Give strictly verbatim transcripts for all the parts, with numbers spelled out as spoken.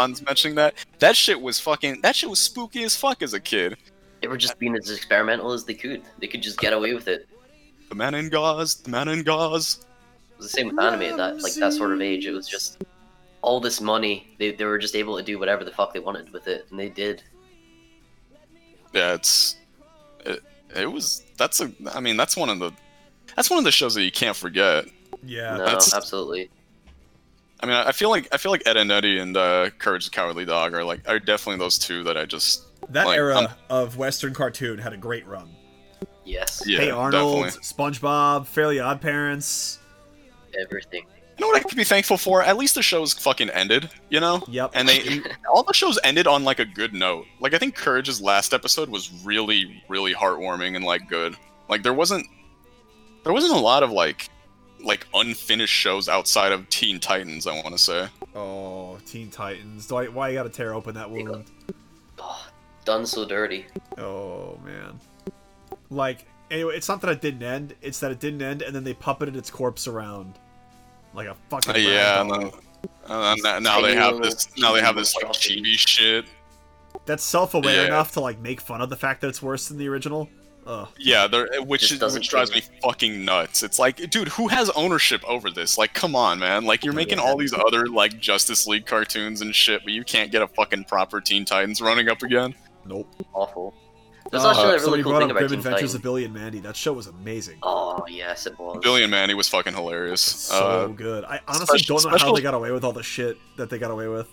Hans mentioning that. That shit was fucking. That shit was spooky as fuck as a kid. They were just being as experimental as they could. They could just get away with it. The man in gauze. The man in gauze. It was the same with anime at that, like that sort of age. It was just all this money. They they were just able to do whatever the fuck they wanted with it, and they did. Yeah, it's. It, it was. That's a. I mean, that's one of the. That's one of the shows that you can't forget. Yeah, No, that's- absolutely. I mean, I feel like I feel like Ed and Eddie and uh, Courage the Cowardly Dog are like are definitely those two that I just. that like, era I'm- of Western cartoon had a great run. Yes. Yeah, Hey Arnold, definitely. SpongeBob, Fairly Odd Parents. Everything. You know what I could be thankful for? At least the shows fucking ended, you know? Yep. And they all the shows ended on like a good note. Like I think Courage's last episode was really, really heartwarming and like good. Like there wasn't there wasn't a lot of like like unfinished shows outside of Teen Titans, I wanna say. Oh, Teen Titans. Do I, why you gotta tear open that wound? Oh, done so dirty. Oh man. Like, anyway, it's not that it didn't end, it's that it didn't end and then they puppeted its corpse around. Like a fucking Uh, yeah, and rag then, doll. and then now they have this now they have this like chibi shit. That's self-aware Yeah. enough to like make fun of the fact that it's worse than the original. Ugh. Yeah, they're, which Just is, doesn't which drives me change. fucking nuts. It's like, dude, who has ownership over this? Like, come on, man. Like, you're making Yeah. all these other like Justice League cartoons and shit, but you can't get a fucking proper Teen Titans running up again. Nope. Awful. There's Uh, actually a really somebody cool brought thing up about Grim Teen Adventures Titans. of Billy and Mandy. That show was amazing. Oh yes, it was. Billy and Mandy was fucking hilarious. So Uh, good. I honestly special- don't know how special- they got away with all the shit that they got away with.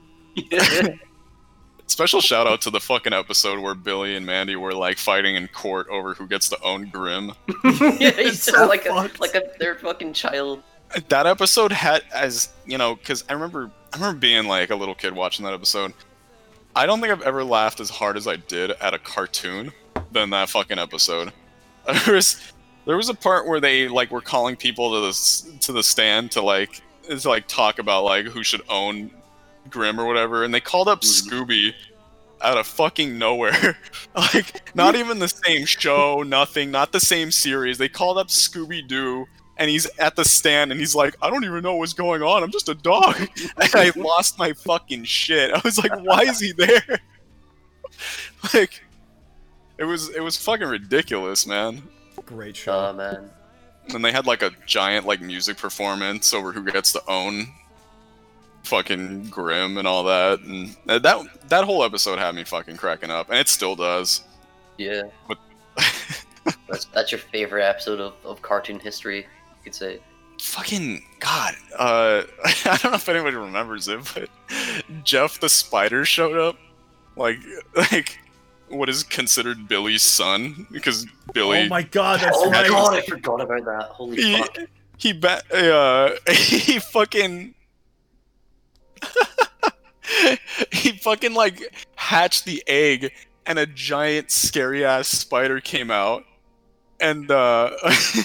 special shout out to the fucking episode where Billy and Mandy were like fighting in court over who gets to own Grimm. yeah, he's so just like fucked. a like a their fucking child. That episode had as you know, because I remember I remember being like a little kid watching that episode. I don't think I've ever laughed as hard as I did at a cartoon than that fucking episode. There was there was a part where they like were calling people to the s- to the stand to like to like talk about like who should own Grimm or whatever, and they called up Mhm. Scooby out of fucking nowhere. Like not even the same show, nothing, not the same series. They called up Scooby Doo. And he's at the stand, and he's like, "I don't even know what's going on. I'm just a dog." And I lost my fucking shit. I was like, "Why is he there?" Like, it was it was fucking ridiculous, man. Great show. Oh man. And they had like a giant like music performance over who gets to own fucking Grimm and all that, and that that whole episode had me fucking cracking up, and it still does. Yeah. But That's that's your favorite episode of, of cartoon history, you could say. fucking God, uh, I don't know if anybody remembers it, but Jeff the Spider showed up, like, like what is considered Billy's son, because Billy Oh my god, that's oh my right. god, I forgot about that. Holy he fuck. he ba- uh, he fucking he fucking like hatched the egg, and a giant scary ass spider came out. And uh